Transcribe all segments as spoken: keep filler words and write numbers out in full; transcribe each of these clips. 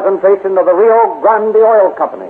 presentation of the Rio Grande Oil Company.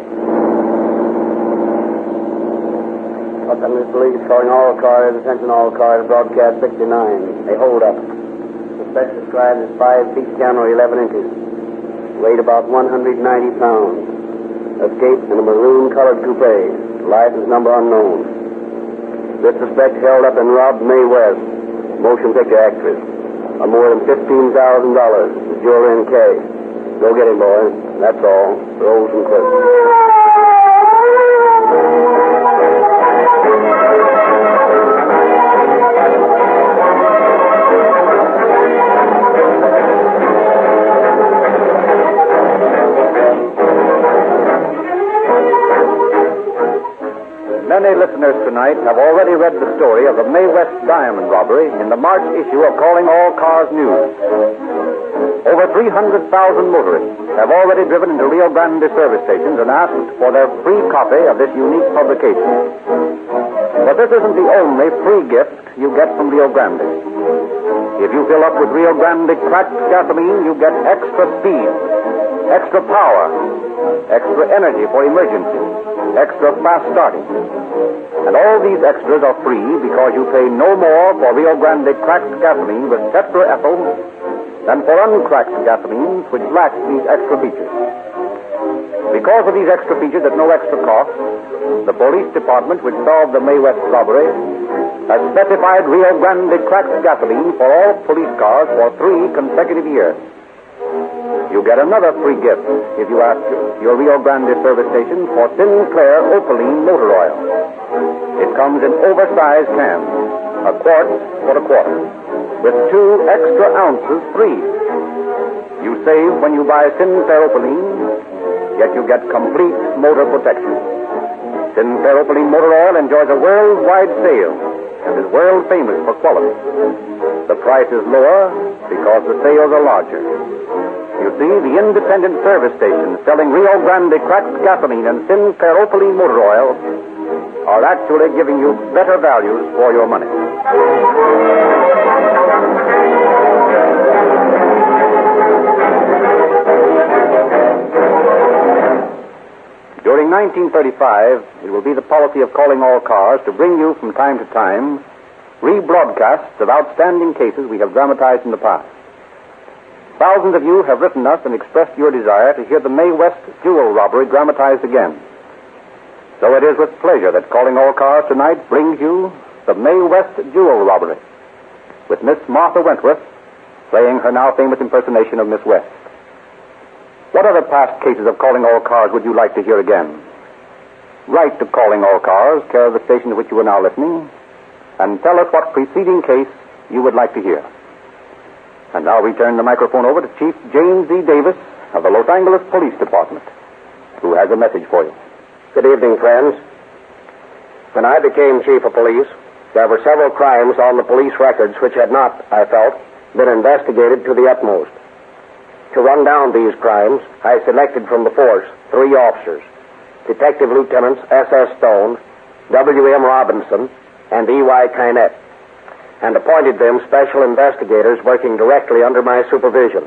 Los Angeles Police calling all cars, attention all cars, broadcast sixty-nine. A hold up. Suspect described as five feet ten or eleven inches. Weighed about one hundred ninety pounds. Escaped in a maroon-colored coupe. License number unknown. This suspect held up and robbed Mae West, motion picture actress, of more than fifteen thousand dollars, jewelry and cash. Go get him, boys. That's all. Rolls and clips. Many listeners tonight have already read the story of the Mae West diamond robbery in the March issue of Calling All Cars News. Over three hundred thousand motorists have already driven into Rio Grande service stations and asked for their free copy of this unique publication. But this isn't the only free gift you get from Rio Grande. If you fill up with Rio Grande cracked gasoline, you get extra speed, extra power, extra energy for emergency, extra fast starting. And all these extras are free because you pay no more for Rio Grande cracked gasoline with tetraethyl than for uncracked gasolines which lack these extra features. Because of these extra features at no extra cost, the police department which solved the Mae West robbery has specified Rio Grande cracked gasoline for all police cars for three consecutive years. You get another free gift if you ask your Rio Grande service station for Sinclair Opaline motor oil. It comes in oversized cans, a quart for a quarter, with two extra ounces free. You save when you buy Sinclair Opaline, yet you get complete motor protection. Sinclair Opaline motor oil enjoys a worldwide sale and is world famous for quality. The price is lower because the sales are larger. You see, the independent service stations selling Rio Grande cracked gasoline and Sinclair Opaline motor oil are actually giving you better values for your money. During nineteen thirty-five, it will be the policy of Calling All Cars to bring you from time to time rebroadcasts of outstanding cases we have dramatized in the past. Thousands of you have written us and expressed your desire to hear the Mae West jewel robbery dramatized again. So it is with pleasure that Calling All Cars tonight brings you the Mae West jewel robbery, with Miss Martha Wentworth playing her now famous impersonation of Miss West. What other past cases of Calling All Cars would you like to hear again? Write to Calling All Cars, care of the station to which you are now listening, and tell us what preceding case you would like to hear. And now we turn the microphone over to Chief James E. Davis of the Los Angeles Police Department, who has a message for you. Good evening, friends. When I became chief of police, there were several crimes on the police records which had not, I felt, been investigated to the utmost. To run down these crimes, I selected from the force three officers, Detective Lieutenants S S Stone, W M Robinson, and E Y Kynette, and appointed them special investigators working directly under my supervision.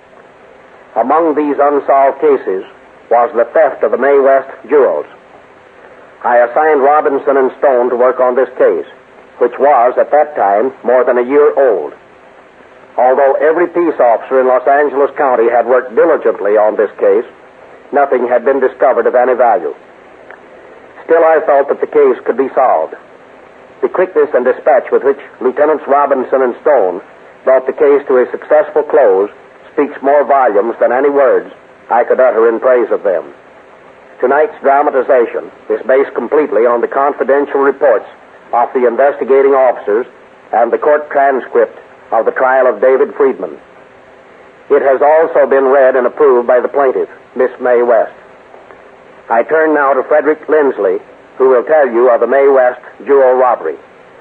Among these unsolved cases was the theft of the Mae West jewels. I assigned Robinson and Stone to work on this case, which was, at that time, more than a year old. Although every peace officer in Los Angeles County had worked diligently on this case, nothing had been discovered of any value. Still, I felt that the case could be solved. The quickness and dispatch with which Lieutenants Robinson and Stone brought the case to a successful close speaks more volumes than any words I could utter in praise of them. Tonight's dramatization is based completely on the confidential reports of the investigating officers and the court transcript of the trial of David Friedman. It has also been read and approved by the plaintiff, Miss Mae West. I turn now to Frederick Lindsley, who will tell you of the Mae West jewel robbery.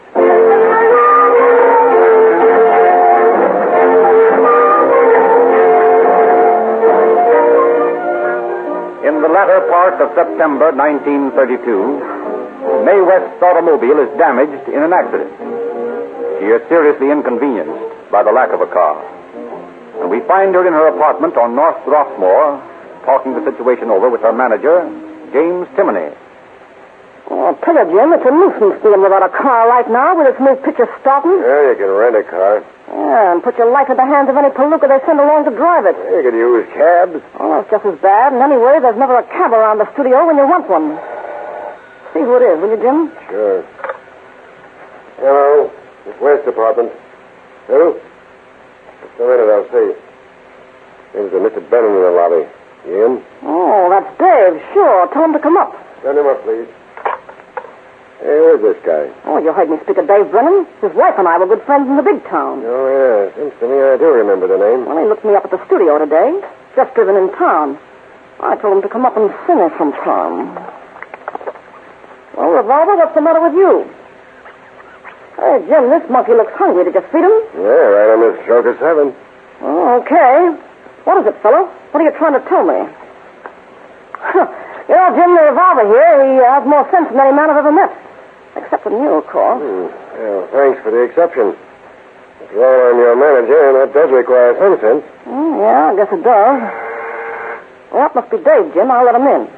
In the latter part of September nineteen thirty-two, Mae West's automobile is damaged in an accident. She is seriously inconvenienced by the lack of a car. And we find her in her apartment on North Rossmore, talking the situation over with her manager, James Timoney. Oh, I'll tell you, Jim, it's a nuisance dealing without a car right now with this new picture starting. Yeah, you can rent a car. Yeah, and put your life in the hands of any palooka they send along to drive it. You could use cabs. Oh, it's just as bad. And anyway, there's never a cab around the studio when you want one. See who it is, will you, Jim? Sure. Hello. It's West Department. Who? Just a minute, I'll see. There's a Mister Brennan in the lobby. You in? Oh, that's Dave. Sure. Tell him to come up. Send him up, please. Hey, where's this guy? Oh, you heard me speak of Dave Brennan. His wife and I were good friends in the big town. Oh, yeah. Seems to me I do remember the name. Well, he looked me up at the studio today. Just driven in town. I told him to come up and see me sometime. Well, Revolver, what's the matter with you? Hey, Jim, this monkey looks hungry. Did you feed him? Yeah, right on this stroke of seven. Oh, okay. What is it, fellow? What are you trying to tell me? You know, Jim, the Revolver here, he has more sense than any man I've ever met. Except for you, of course. Hmm. Well, thanks for the exception. After all, I'm your manager, and that does require some sense. Mm, yeah, I guess it does. Well, that must be Dave, Jim. I'll let him in.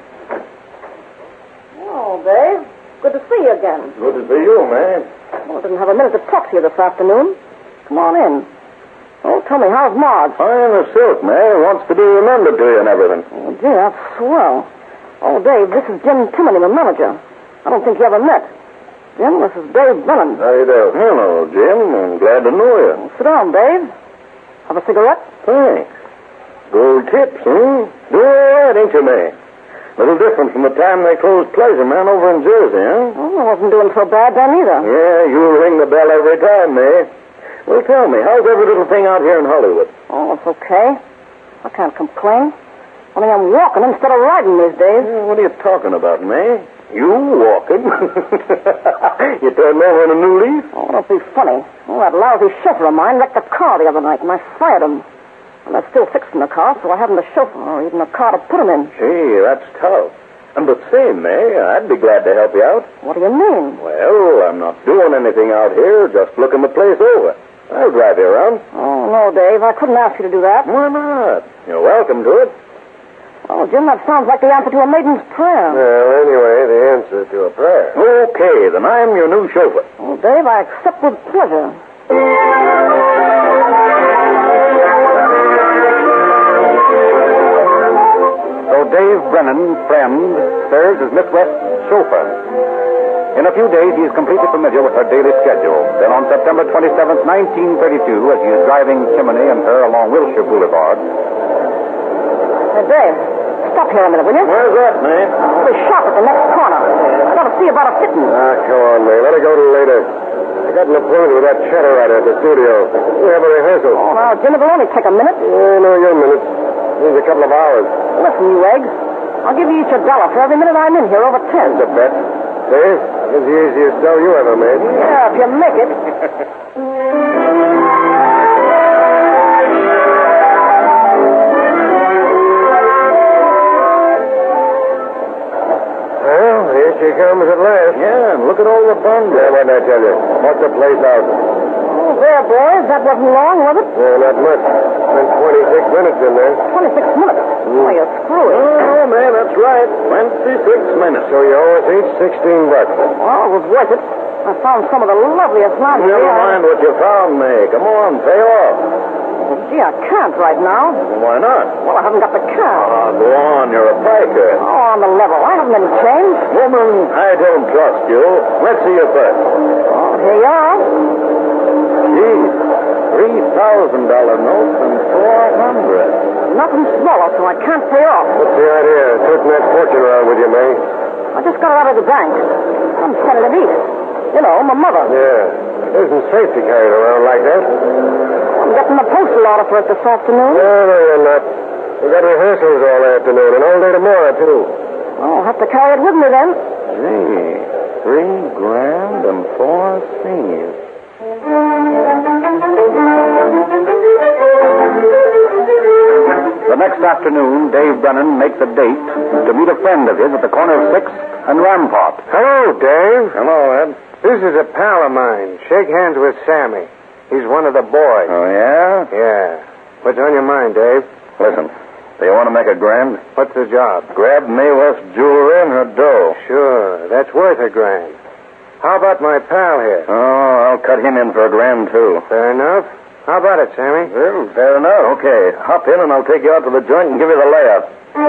Oh, Dave. Good to see you again. Good to see you, man. Well, I didn't have a minute to talk to you this afternoon. Come on in. Oh, tell me, how's Marge? Fine as silk, man. Wants to be remembered to you and everything. Oh, gee, that's swell. Oh, Dave, this is Jim Timoney, my manager. I don't think you ever met. Jim, this is Dave Brennan. How you do? Hello, Jim. I'm glad to know you. Well, sit down, Dave. Have a cigarette? Thanks. Gold tips, hmm? Do all right, ain't you, man? Little different from the time they closed Pleasure Man over in Jersey, huh? Oh, I wasn't doing so bad then either. Yeah, you ring the bell every time, May. Well, tell me, how's every little thing out here in Hollywood? Oh, it's okay. I can't complain. Only I'm walking instead of riding these days. Yeah, what are you talking about, May? You walking? You turned over in a new leaf? Oh, don't be funny. Oh, that lousy chauffeur of mine wrecked the car the other night, and I fired him. And they're still fixing the car, so I haven't a chauffeur or even a car to put him in. Gee, that's tough. And but say, May, I'd be glad to help you out. What do you mean? Well, I'm not doing anything out here, just looking the place over. I'll drive you around. Oh, no, Dave, I couldn't ask you to do that. Why not? You're welcome to it. Oh, Jim, that sounds like the answer to a maiden's prayer. Well, anyway, the answer to a prayer. Okay, then I'm your new chauffeur. Oh, Dave, I accept with pleasure. So Dave Brennan, friend, serves as Miss West's chauffeur. In a few days, he is completely familiar with her daily schedule. Then on September twenty-seventh, nineteen thirty-two, as he is driving Timoney and her along Wilshire Boulevard. Hey, Dave, stop here a minute, will you? Where's that, man? The shop at the next corner. I got to see about a fitting. Ah, come on, man. Let it go till later. I got an appointment with that chatter writer at the studio. We have a rehearsal. Oh, now, Jim, it'll only take a minute. Yeah, no, your minutes. Needs a couple of hours. Listen, you eggs. I'll give you each a dollar for every minute I'm in here over ten. That's a bet. Dave, it's the easiest dough you ever made. Yeah, if you make it. Well, here she comes at last. Yeah, and look at all the bundles. Yeah, what did I tell you? What's the place out? Oh, there, boys. That wasn't long, was it? Yeah, not much. Spent twenty-six minutes in there. twenty-six minutes. Oh, you're screwy. Oh, man, that's right. twenty-six minutes. So you owe us each sixteen bucks. Well, it was worth it. I found some of the loveliest lingerie. Never mind what you found, May. Come on, pay off. Oh, gee, I can't right now. Why not? Well, I haven't got the car. Ah, go on. You're a biker. Oh, on the level. I haven't any change. Woman, I don't trust you. Let's see your purse. Oh, here you are. Gee, three thousand dollar notes and four hundred. Nothing smaller, so I can't pay off. What's the idea? Toting that fortune around with you, May? I just got it out of the bank. I'm sending it east. You know, my mother. Yeah. It isn't safe to carry it around like that. I'm getting the postal order for it this afternoon. No, no, you're not. We've got rehearsals all afternoon and all day tomorrow, too. Oh, I'll have to carry it with me then. Gee, three grand and four C's. The next afternoon, Dave Brennan makes a date to meet a friend of his at the corner of sixth and Rampart. Hello, Dave. Hello, Ed. This is a pal of mine. Shake hands with Sammy. He's one of the boys. Oh, yeah? Yeah. What's on your mind, Dave? Listen, Do you want to make a grand? What's the job? Grab Mae West jewelry and her dough. Sure, that's worth a grand. How about my pal here? Oh, I'll cut him in for a grand, too. Fair enough. How about it, Sammy? Well, fair enough. Okay, hop in and I'll take you out to the joint and give you the layout.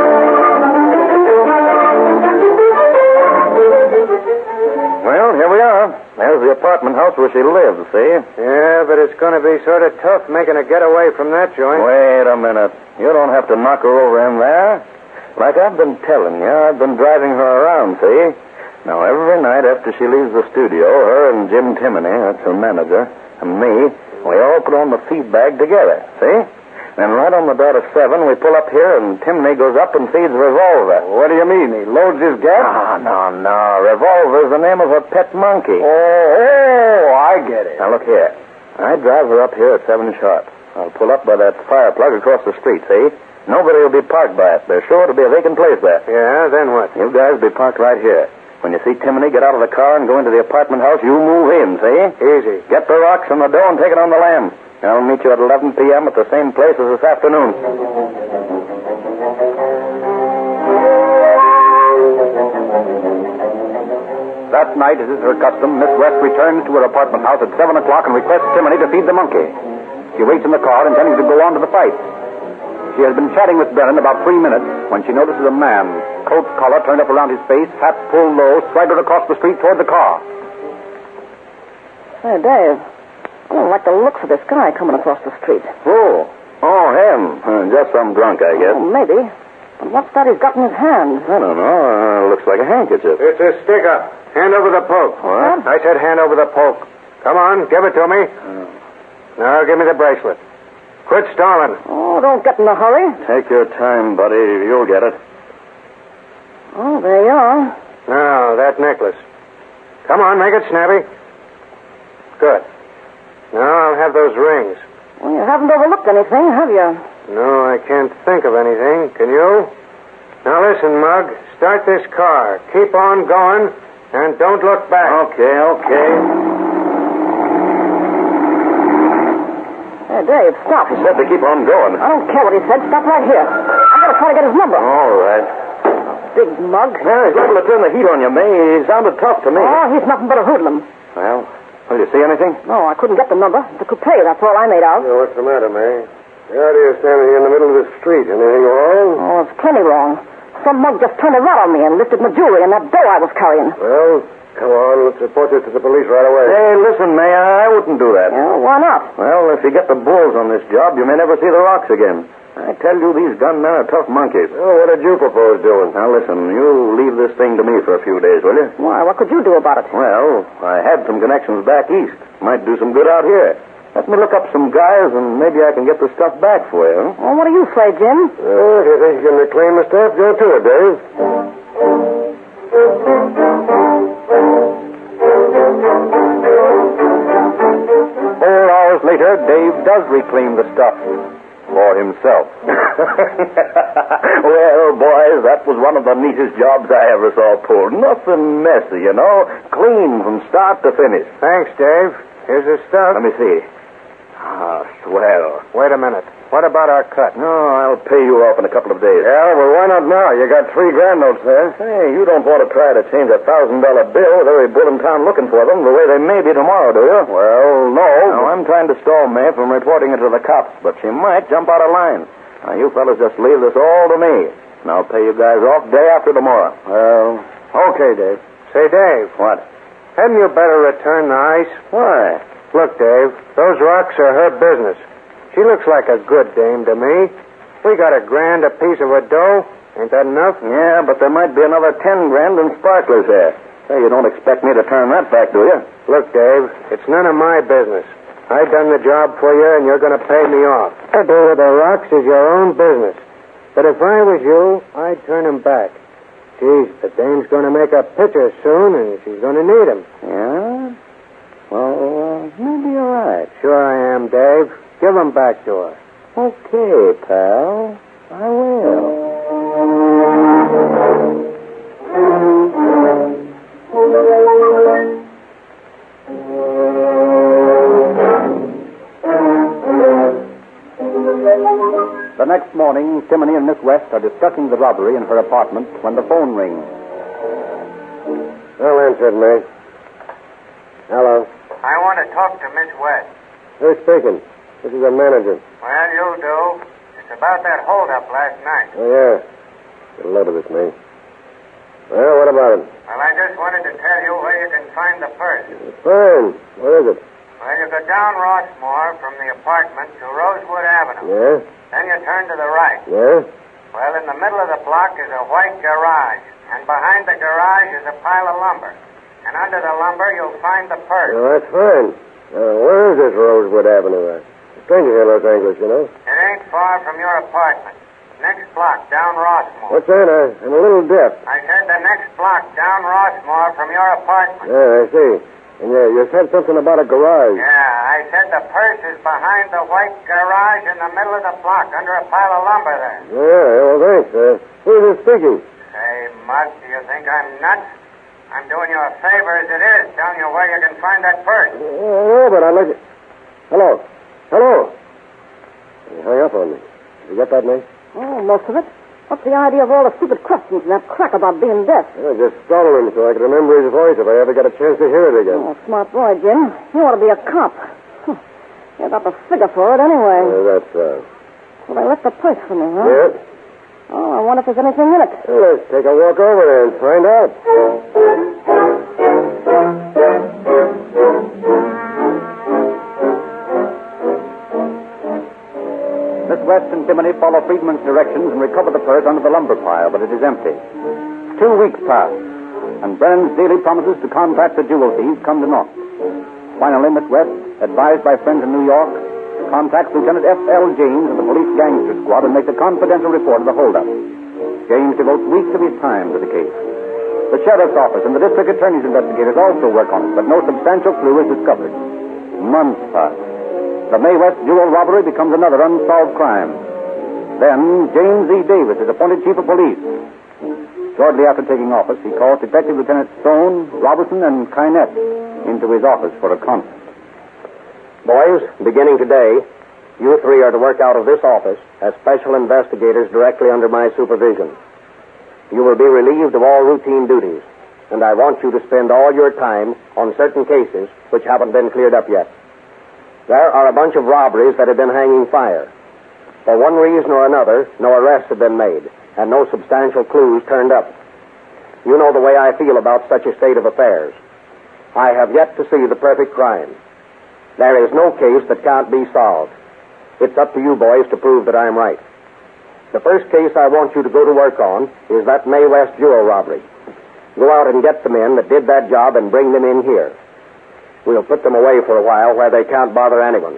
Well, here we are. There's the apartment house where she lives, see? Yeah, but it's going to be sort of tough making a getaway from that joint. Wait a minute. You don't have to knock her over in there. Like I've been telling you, I've been driving her around, see? Now, every night after she leaves the studio, her and Jim Timoney, that's her manager, and me, we all put on the feed bag together, see? Then right on the dot of seven, we pull up here, and Timoney goes up and feeds Revolver. What do you mean? He loads his gas? Ah, no, no. Revolver's the name of her pet monkey. Oh, oh, I get it. Now, look here. I drive her up here at seven sharp. I'll pull up by that fire plug across the street, see? Nobody will be parked by it. There's sure to be a vacant place there. Yeah, then what? You guys be parked right here. When you see Timoney get out of the car and go into the apartment house, you move in, see? Easy. Get the rocks and the dough and take it on the lam. I'll meet you at eleven p.m. at the same place as this afternoon. That night, as is her custom, Miss West returns to her apartment house at seven o'clock and requests Timoney to feed the monkey. She waits in the car, intending to go on to the fight. She has been chatting with Brennan about three minutes when she notices a man, coat collar turned up around his face, hat pulled low, swaggered across the street toward the car. Hey, Dave. I don't like the looks of this guy coming across the street. Oh, oh, him. Uh, just some drunk, I guess. Oh, maybe. But what's that he's got in his hand? I don't know. Uh, looks like a handkerchief. It's a stick-up. Hand over the poke. What? I said hand over the poke. Come on, give it to me. Uh, Now, give me the bracelet. Quit stalling. Oh, don't get in a hurry. Take your time, buddy. You'll get it. Oh, there you are. Now, that necklace. Come on, make it snappy. Good. Now I'll have those rings. Well, you haven't overlooked anything, have you? No, I can't think of anything. Can you? Now listen, Mug. Start this car. Keep on going, and don't look back. Okay, okay. Hey, Dave, stop. He said to keep on going. I don't care what he said. Stop right here. I'm going to try to get his number. All right. Big mug. Yeah, he's liable to turn the heat on you, May. He sounded tough to me. Oh, he's nothing but a hoodlum. Well, will you see anything? No, I couldn't get the number. The coupe, that's all I made out. Well, what's the matter, May? The idea of standing here in the middle of the street. Anything wrong? Oh, it's plenty wrong. Some mug just turned a rat on me and lifted my jewelry and that dough I was carrying. Well, come on. Let's report this to the police right away. Hey, listen, May, I wouldn't do that. Yeah, why not? Well, if you get the bulls on this job, you may never see the rocks again. I tell you, these gunmen are tough monkeys. Well, what did you propose doing? Now, listen, you leave this thing to me for a few days, will you? Why, what could you do about it? Well, I had some connections back east. Might do some good out here. Let me look up some guys, and maybe I can get the stuff back for you. Huh? Well, what do you say, Jim? Well, if you think you can reclaim the stuff, go to it, Dave. Four hours later, Dave does reclaim the stuff. For himself. Well, boys, that was one of the neatest jobs I ever saw pulled. Nothing messy, you know. Clean from start to finish. Thanks, Dave. Here's the stuff. Let me see. Ah, swell. Wait a minute. What about our cut? No, I'll pay you off in a couple of days. Yeah, well, why not now? You got three grand notes there. Hey, you don't want to try to change a thousand dollar bill with every bull in town looking for them the way they may be tomorrow, do you? Well, no. No, I'm trying to stall May from reporting it to the cops, but she might jump out of line. Now, you fellas just leave this all to me, and I'll pay you guys off day after tomorrow. Well, okay, Dave. Say, Dave. What? Hadn't you better return the ice? Why? Look, Dave, those rocks are her business. She looks like a good dame to me. We got a grand a piece of her dough. Ain't that enough? Yeah, but there might be another ten grand in sparklers here. Hey, you don't expect me to turn that back, do you? Look, Dave, it's none of my business. I done the job for you, and you're going to pay me off. What to do with the rocks is your own business. But if I was you, I'd turn them back. Geez, the dame's going to make a pitcher soon, and she's going to need him. Yeah? Well, uh, maybe you're right. Sure I am, Dave. Give them back to her. Okay, pal. I will. The next morning, Timoney and Miss West are discussing the robbery in her apartment when the phone rings. I'll answer it, May. Hello. I want to talk to Miss West. Who's speaking? This is the manager. Well, you do. It's about that holdup last night. Oh, yeah. Get a load of this, May. Well, what about it? Well, I just wanted to tell you where you can find the purse. Fine. Where is it? Well, you go down Rossmore from the apartment to Rosewood Avenue. Yeah? Then you turn to the right. Yeah? Well, in the middle of the block is a white garage. And behind the garage is a pile of lumber. And under the lumber, you'll find the purse. Well, that's fine. Uh, where is this Rosewood Avenue at? Stranger here, Los Angeles, you know. It ain't far from your apartment. Next block, down Rossmore. What's that? I, I'm a little deaf. I said the next block, down Rossmore from your apartment. Yeah, I see. And you, you said something about a garage. Yeah, I said the purse is behind the white garage in the middle of the block, under a pile of lumber there. Yeah, well, thanks. Uh, who's this speaking? Say, Mud, do you think I'm nuts? I'm doing you a favor as it is, telling you where you can find that purse. Uh, no, but I'd like to... Hello. Hello. You hung up on me. Did you get that, May? Oh, most of it. What's the idea of all the stupid questions and that crack about being deaf? I just startled him so I could remember his voice if I ever got a chance to hear it again. Oh, smart boy, Jim. You ought to be a cop. Huh. You got the figure for it anyway. Uh, that's right. Well, they left the purse for me, huh? Yeah. Oh, I wonder if there's anything in it. Well, let's take a walk over there and find out. Miss West and Timoney follow Friedman's directions and recover the purse under the lumber pile, but it is empty. Two weeks pass, and Brennan's daily promises to contact the jewel thieves come to naught. Finally, Miss West, advised by friends in New York, contacts Lieutenant F L James of the police gangster squad and makes a confidential report of the holdup. James devotes weeks of his time to the case. The sheriff's office and the district attorney's investigators also work on it, but no substantial clue is discovered. Months pass. The May West jewel robbery becomes another unsolved crime. Then, James E. Davis is appointed chief of police. Shortly after taking office, he calls Detective Lieutenant Stone, Robertson, and Kynette into his office for a conference. Boys, beginning today, you three are to work out of this office as special investigators directly under my supervision. You will be relieved of all routine duties, and I want you to spend all your time on certain cases which haven't been cleared up yet. There are a bunch of robberies that have been hanging fire. For one reason or another, no arrests have been made, and no substantial clues turned up. You know the way I feel about such a state of affairs. I have yet to see the perfect crime. There is no case that can't be solved. It's up to you boys to prove that I'm right. The first case I want you to go to work on is that May West jewel robbery. Go out and get the men that did that job and bring them in here. We'll put them away for a while where they can't bother anyone.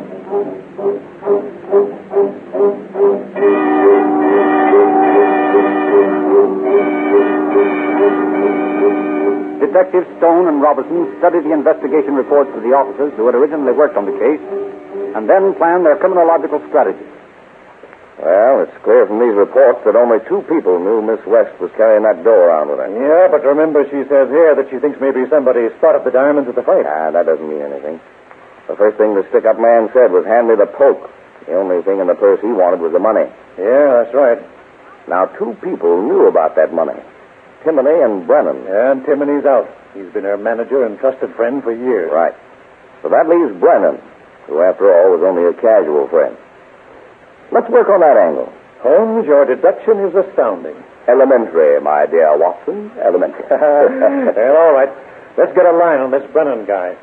Detectives Stone and Robertson studied the investigation reports of the officers who had originally worked on the case, and then planned their criminological strategy. Well, it's clear from these reports that only two people knew Miss West was carrying that dough around with her. Yeah, but remember she says here that she thinks maybe somebody spotted the diamonds at the fight. Ah, that doesn't mean anything. The first thing the stick-up man said was, hand me the poke. The only thing in the purse he wanted was the money. Yeah, that's right. Now, two people knew about that money. Timoney and Brennan. Yeah, and Timoney's out. He's been her manager and trusted friend for years. Right. So that leaves Brennan, who, after all, was only a casual friend. Let's work on that angle. Holmes, your deduction is astounding. Elementary, my dear Watson. Elementary. Well, all right. Let's get a line on this Brennan guy.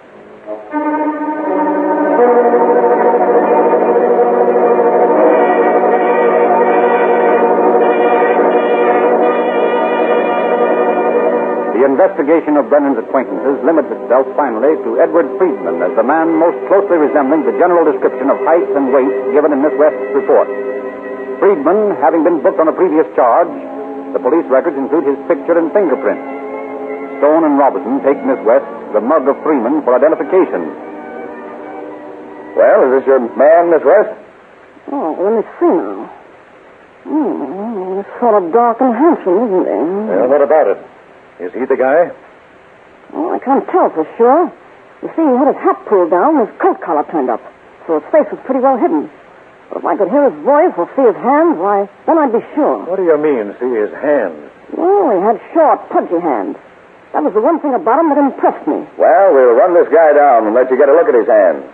The investigation of Brennan's acquaintances limits itself finally to Edward Friedman as the man most closely resembling the general description of height and weight given in Miss West's report. Friedman, having been booked on a previous charge, the police records include his picture and fingerprints. Stone and Robertson take Miss West the mug of Freeman for identification. Well, is this your man, Miss West? Oh, let me see now. Hmm, he's sort of dark and handsome, isn't he? Well, what about it? Is he the guy? Oh, I can't tell for sure. You see, he had his hat pulled down and his coat collar turned up, so his face was pretty well hidden. But if I could hear his voice or see his hands, why, then I'd be sure. What do you mean, see his hands? Oh, he had short, pudgy hands. That was the one thing about him that impressed me. Well, we'll run this guy down and let you get a look at his hands.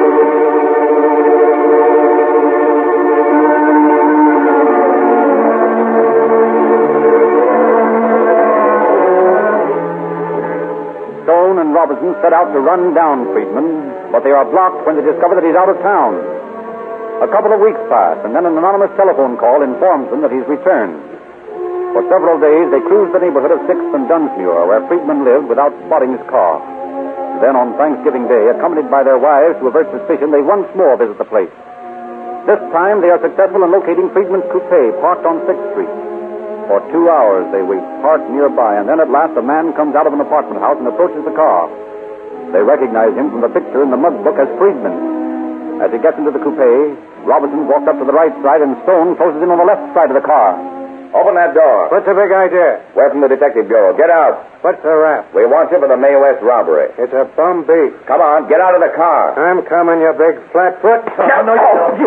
Stone and Robinson set out to run down Friedman, but they are blocked when they discover that he's out of town. A couple of weeks pass, and then an anonymous telephone call informs them that he's returned. For several days, they cruised the neighborhood of sixth and Dunsmuir, where Friedman lived, without spotting his car. Then, on Thanksgiving Day, accompanied by their wives to avert suspicion, they once more visit the place. This time, they are successful in locating Friedman's coupe, parked on sixth Street. For two hours, they wait, parked nearby, and then at last a man comes out of an apartment house and approaches the car. They recognize him from the picture in the mug book as Friedman. As he gets into the coupe, Robinson walks up to the right side, and Stone closes in on the left side of the car. Open that door. What's the big idea? We're from the Detective Bureau. Get out. What's the rap? We want you for the May West robbery. It's a bum beef. Come on, get out of the car. I'm coming, you big flatfoot. No, no, you.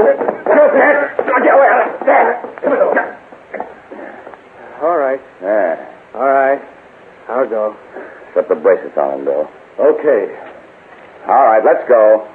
All right. Yeah. All right. I'll go. Put the bracelets on him, Bill. Okay. All right, let's go.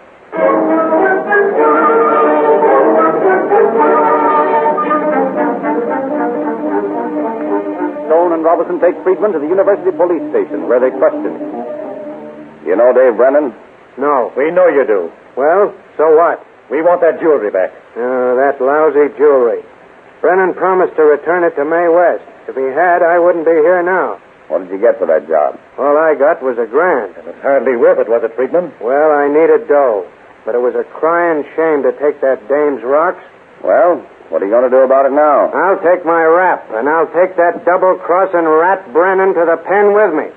Stone and Robinson take Friedman to the University Police Station, where they question him. You know Dave Brennan? No. We know you do. Well, so what? We want that jewelry back. Uh, that lousy jewelry. Brennan promised to return it to May West. If he had, I wouldn't be here now. What did you get for that job? All I got was a grand. It was hardly worth it, was it, Friedman? Well, I needed dough. But it was a crying shame to take that dame's rocks. Well, what are you going to do about it now? I'll take my rap, and I'll take that double-crossing rat Brennan to the pen with me.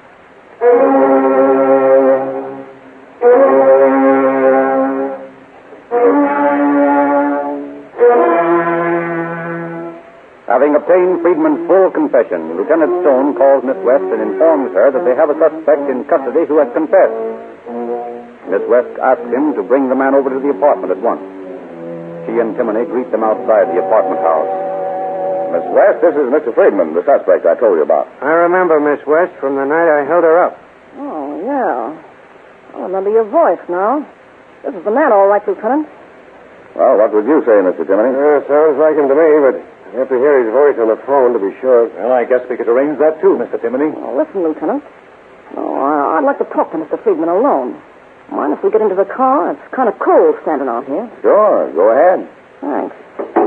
Having obtained Friedman's full confession, Lieutenant Stone calls Miss West and informs her that they have a suspect in custody who has confessed. Miss West asks him to bring the man over to the apartment at once. She and Timoney greet them outside the apartment house. Miss West, this is Mister Friedman, the suspect I told you about. I remember Miss West from the night I held her up. Oh, yeah. I remember your voice now. This is the man, all right, Lieutenant. Well, what would you say, Mister Timoney? Uh, sounds like him to me, but you have to hear his voice on the phone to be sure. Well, I guess we could arrange that, too, Mister Timoney. Oh, listen, Lieutenant. Oh, I- I'd like to talk to Mister Friedman alone. Mind if we get into the car? It's kind of cold standing out here. Sure, go ahead. Thanks.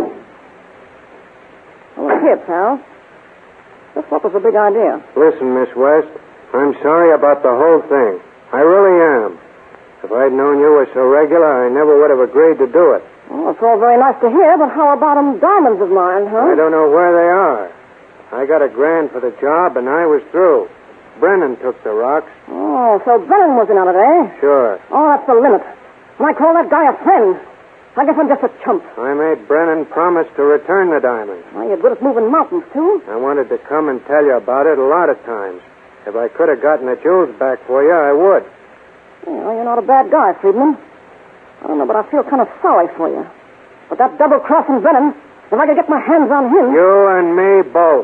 Well, look here, pal. Just what was the big idea? Listen, Miss West, I'm sorry about the whole thing. I really am. If I'd known you were so regular, I never would have agreed to do it. Well, it's all very nice to hear, but how about them diamonds of mine, huh? I don't know where they are. I got a grand for the job, and I was through. Brennan took the rocks. Oh, so Brennan was in on it, eh? Sure. Oh, that's the limit. And I call that guy a friend. I guess I'm just a chump. I made Brennan promise to return the diamonds. Well, you're good at moving mountains, too. I wanted to come and tell you about it a lot of times. If I could have gotten the jewels back for you, I would. Well, you're not a bad guy, Friedman. I don't know, but I feel kind of sorry for you. But that double-crossing Brennan, if I could get my hands on him... You and me both.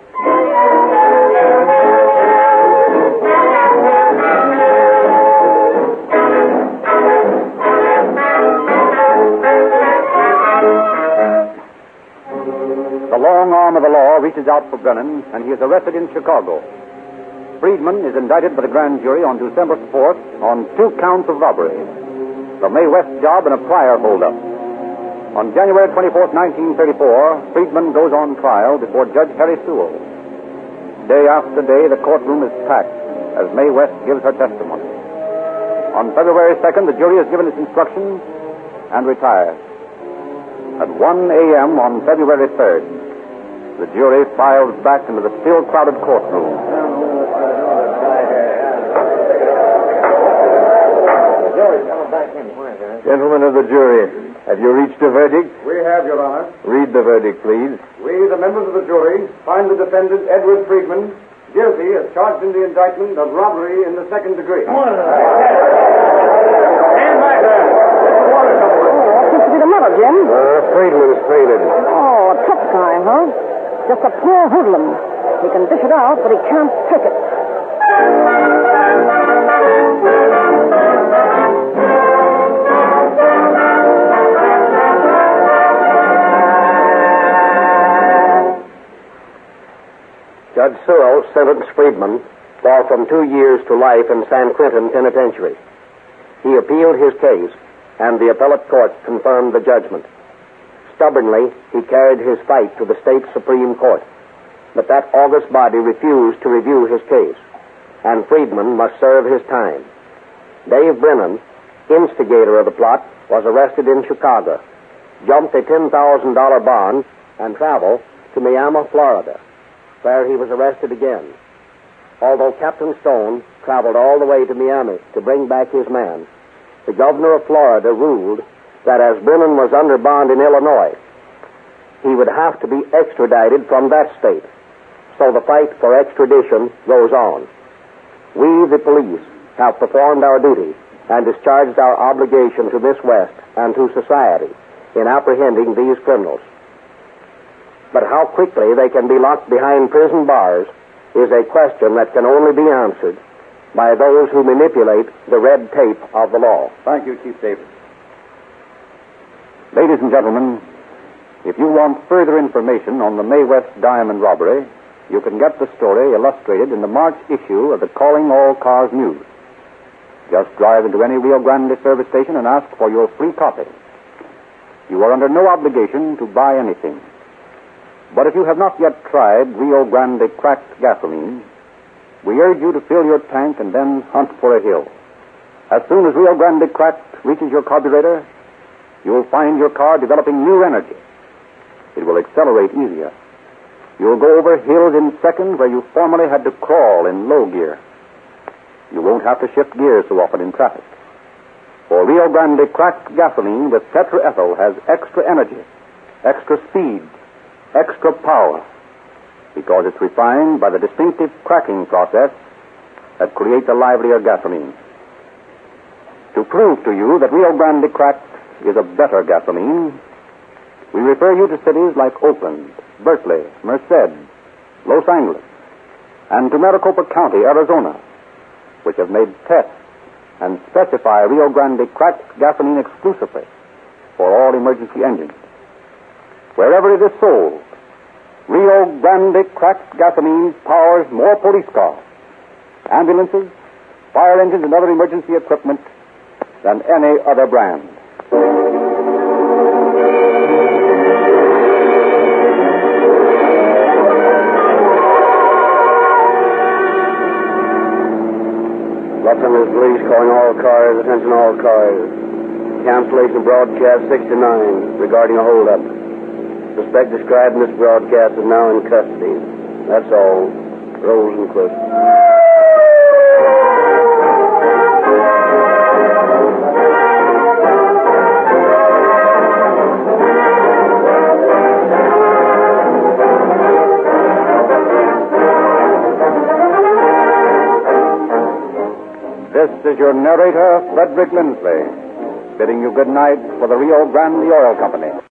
The long arm of the law reaches out for Brennan, and he is arrested in Chicago. Friedman is indicted by the grand jury on December fourth on two counts of robbery, the May West job, and a prior holdup. On January twenty-fourth, nineteen thirty-four, Friedman goes on trial before Judge Harry Sewell. Day after day, the courtroom is packed as May West gives her testimony. On February second, the jury is given its instructions and retires. At one a.m. on February third, the jury files back into the still crowded courtroom. Gentlemen of the jury, have you reached a verdict? We have, Your Honor. Read the verdict, please. We, the members of the jury, find the defendant, Edward Friedman, guilty as charged in the indictment of robbery in the second degree. Oh, be the matter, Jim? Uh, Friedman's faded. Oh, a tough guy, huh? Just a poor hoodlum. He can dish it out, but he can't take it. Judge Searle sentenced Friedman for from two years to life in San Quentin Penitentiary. He appealed his case, and the appellate court confirmed the judgment. Stubbornly, he carried his fight to the state Supreme Court, but that august body refused to review his case, and Friedman must serve his time. Dave Brennan, instigator of the plot, was arrested in Chicago, jumped a ten thousand dollars bond, and traveled to Miami, Florida, where he was arrested again. Although Captain Stone traveled all the way to Miami to bring back his man, the governor of Florida ruled that as Brennan was under bond in Illinois, he would have to be extradited from that state. So the fight for extradition goes on. We, the police, have performed our duty and discharged our obligation to this West and to society in apprehending these criminals. But how quickly they can be locked behind prison bars is a question that can only be answered by those who manipulate the red tape of the law. Thank you, Chief Davis. Ladies and gentlemen, if you want further information on the May West diamond robbery, you can get the story illustrated in the March issue of the Calling All Cars News. Just drive into any Rio Grande service station and ask for your free copy. You are under no obligation to buy anything. But if you have not yet tried Rio Grande cracked gasoline, we urge you to fill your tank and then hunt for a hill. As soon as Rio Grande cracked reaches your carburetor, you will find your car developing new energy. It will accelerate easier. You will go over hills in seconds where you formerly had to crawl in low gear. You won't have to shift gears so often in traffic. For Rio Grande cracked gasoline with tetraethyl has extra energy, extra speed, extra power, because it's refined by the distinctive cracking process that creates a livelier gasoline. To prove to you that Rio Grande cracked is a better gasoline, we refer you to cities like Oakland, Berkeley, Merced, Los Angeles, and to Maricopa County, Arizona, which have made tests and specify Rio Grande cracked gasoline exclusively for all emergency engines. Wherever it is sold, Rio Grande cracked gasoline powers more police cars, ambulances, fire engines, and other emergency equipment than any other brand. Los Angeles Police calling all cars, attention all cars. Cancellation broadcast sixty-nine regarding a holdup. Suspect described in this broadcast is now in custody. That's all. Rosenquist. This is your narrator, Frederick Lindsley, bidding you good night for the Rio Grande Oil Company.